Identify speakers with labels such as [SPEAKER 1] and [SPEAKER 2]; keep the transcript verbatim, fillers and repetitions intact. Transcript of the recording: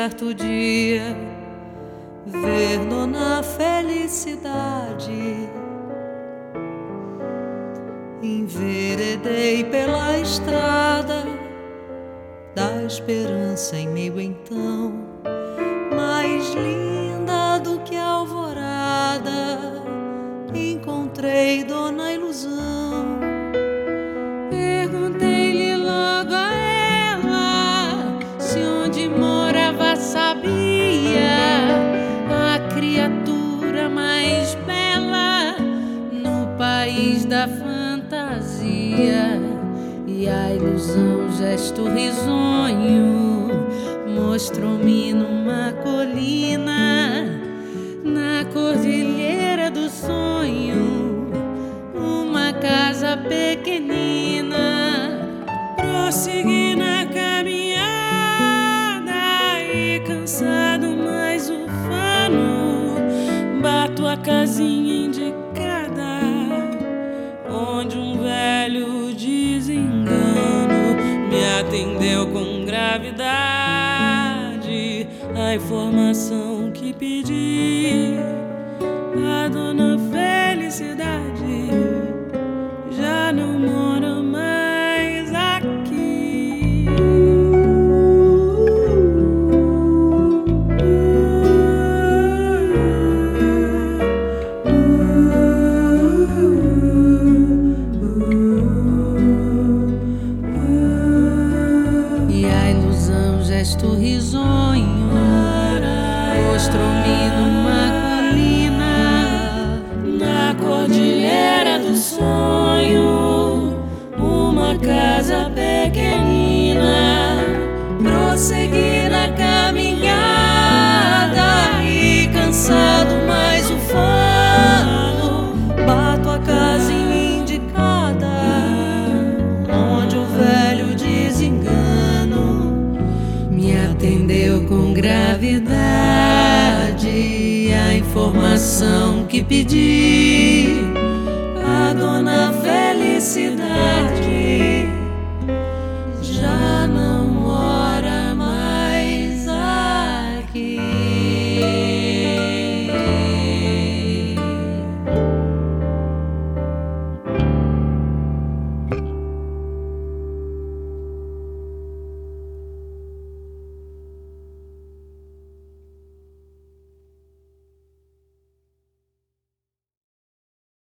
[SPEAKER 1] certo dia ver Dona Felicidade. Enveredei pela estrada da esperança em meio então, mais linda do que a alvorada, encontrei Dona Ilusão.
[SPEAKER 2] Perguntei-lhe logo a ela se onde morava sabia a criatura mais bela no país da fantasia. E a ilusão, gesto risonho, mostrou-me numa colina, na cordilheira do sonho, uma casa pequenina. Prossegui na caminhada e, cansado mais ufano, bato a casinha indicada, onde um velho desengano me atendeu com gravidade a informação que pedi. A Dona Felicidade já não mora mais aqui. E a ilusão, gesto risonho, mostrou-me numa colina, na cordilheira do sonho, uma casa pequenina. Prossegui na caminhada e, cansado mais ufano, bato a casinha indicada, onde o velho desengano me atendeu com gravidade a informação que pedi. A Dona Felicidade